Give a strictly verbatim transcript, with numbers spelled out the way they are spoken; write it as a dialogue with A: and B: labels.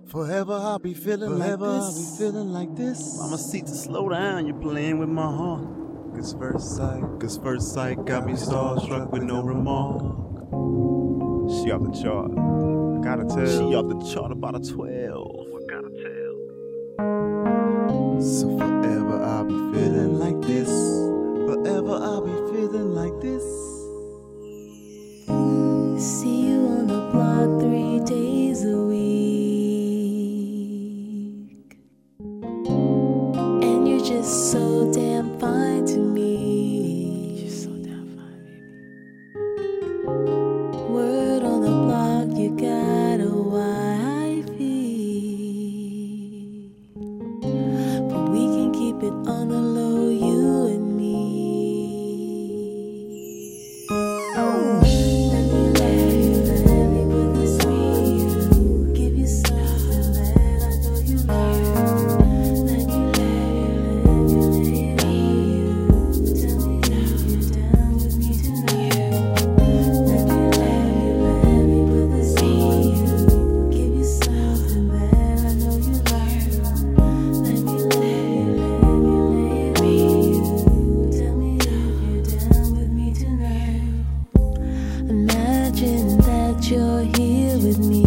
A: Forever I'll be feeling
B: Forever
A: like this.
B: I'll be feeling like this.
A: Mama see to slow down, you're playing with my heart. Cause first sight, cause first sight got me starstruck with no remark.
B: She off the chart. I gotta tell.
A: She off the chart about a twelve.
B: I gotta tell.
A: So forever I'll be feeling like this. Forever I'll be feeling like this.
C: See you on the block three days a week, and you're just so damn fine to me. You're so damn fine, baby. Word on the block, you got a wifey, but we can keep it on the low, you and me. Imagine that you're here with me.